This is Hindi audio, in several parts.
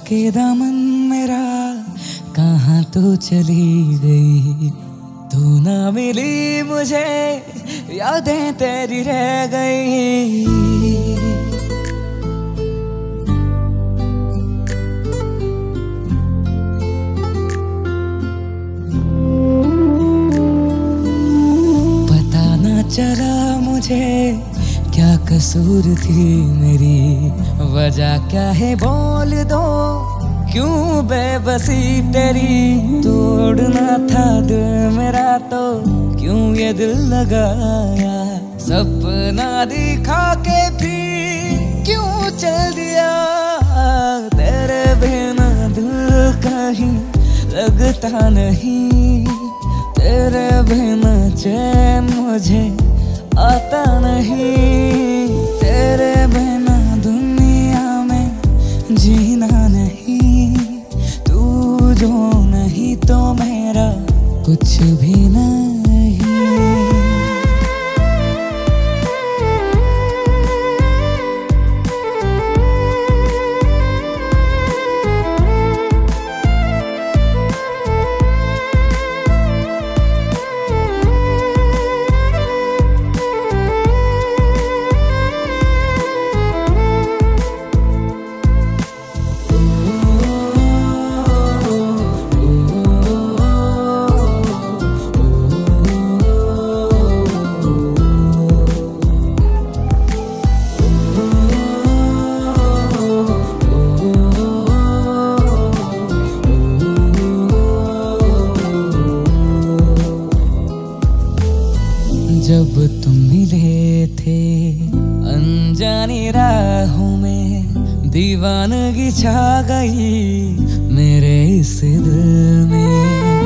के दामन मेरा कहाँ तो चली गई, तू ना मिली मुझे, यादें तेरी रह गई। पता ना चला मुझे क्या कसूर थी मेरी, वजह क्या है बोल दो, क्यों बेबसी तेरी। तोड़ना था दिल मेरा तो क्यों ये दिल लगाया, सपना दिखा के भी क्यों चल दिया। तेरे बिना दिल कहीं लगता नहीं, तेरे बिना चैन मुझे आता नहीं, तेरे बिना दुनिया में जीना नहीं। तू जो नहीं तो मेरा कुछ भी नहीं। जब तुम मिले थे अनजानी राहों में, दीवानगी छा गई मेरे इस दिल में।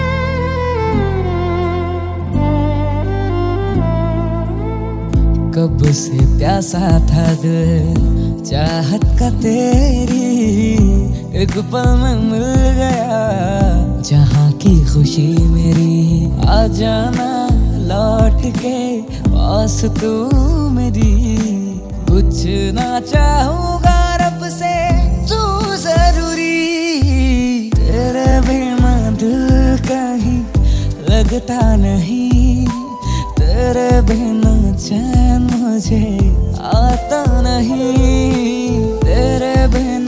कब से प्यासा था दिल चाहत का तेरी, एक पल में मिल गया जहाँ की खुशी मेरी। आ जाना लौट के पास तू मेरी, कुछ ना चाहूँगा रब से तू जरूरी। तेरे बिना दिल कहीं लगता नहीं, तेरे बिना चैन मुझे आता नहीं, तेरे बिना